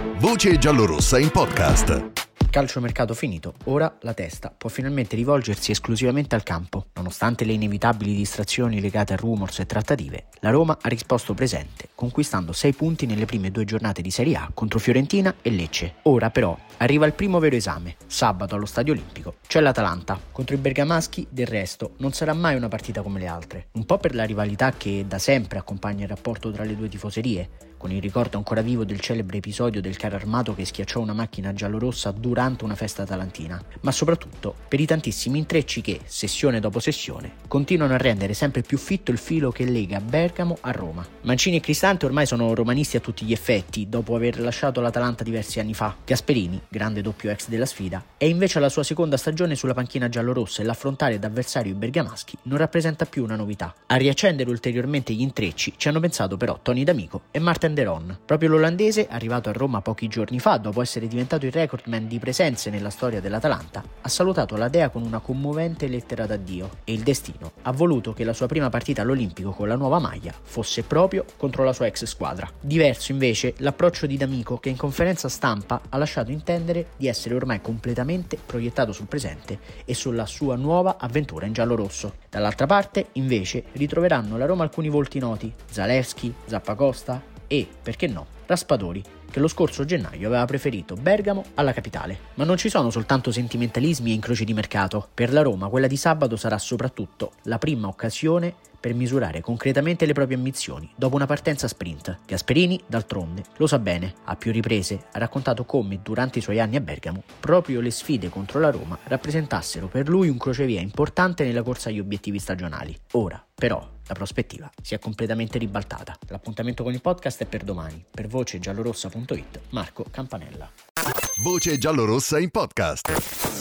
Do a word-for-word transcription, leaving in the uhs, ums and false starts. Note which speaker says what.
Speaker 1: Voce giallorossa in podcast.
Speaker 2: Calciomercato finito, ora la testa può finalmente rivolgersi esclusivamente al campo. Nonostante le inevitabili distrazioni legate a rumors e trattative, la Roma ha risposto presente, conquistando sei punti nelle prime due giornate di Serie A contro Fiorentina e Lecce. Ora però arriva il primo vero esame. Sabato allo Stadio Olimpico c'è l'Atalanta. Contro i bergamaschi, del resto, non sarà mai una partita come le altre. Un po' per la rivalità che da sempre accompagna il rapporto tra le due tifoserie, con il ricordo ancora vivo del celebre episodio del carro armato che schiacciò una macchina giallorossa durante una festa atalantina, ma soprattutto per i tantissimi intrecci che, sessione dopo sessione, continuano a rendere sempre più fitto il filo che lega Bergamo a Roma. Mancini e Cristante ormai sono romanisti a tutti gli effetti, dopo aver lasciato l'Atalanta diversi anni fa. Gasperini, grande doppio ex della sfida, è invece alla sua seconda stagione sulla panchina giallorossa e l'affrontare d'avversari bergamaschi non rappresenta più una novità. A riaccendere ulteriormente gli intrecci ci hanno pensato però Tony D'Amico e Marten De Roon. Proprio l'olandese, arrivato a Roma pochi giorni fa dopo essere diventato il recordman di presenze nella storia dell'Atalanta, ha salutato la dea con una commovente lettera d'addio e il destino ha voluto che la sua prima partita all'Olimpico con la nuova maglia fosse proprio contro la sua ex squadra. Diverso invece l'approccio di D'Amico, che in conferenza stampa ha lasciato intendere di essere ormai completamente proiettato sul presente e sulla sua nuova avventura in giallorosso. Dall'altra parte invece ritroveranno la Roma alcuni volti noti: Zalewski, Zappacosta e, perché no, Raspadori, che lo scorso gennaio aveva preferito Bergamo alla capitale. Ma non ci sono soltanto sentimentalismi e incroci di mercato. Per la Roma quella di sabato sarà soprattutto la prima occasione per misurare concretamente le proprie ambizioni dopo una partenza sprint. Gasperini, d'altronde, lo sa bene, a più riprese ha raccontato come durante i suoi anni a Bergamo proprio le sfide contro la Roma rappresentassero per lui un crocevia importante nella corsa agli obiettivi stagionali. Ora, però, la prospettiva si è completamente ribaltata. L'appuntamento con il podcast è per domani. Per voce giallorossa punto it, Marco Campanella.
Speaker 1: Voce giallorossa in podcast.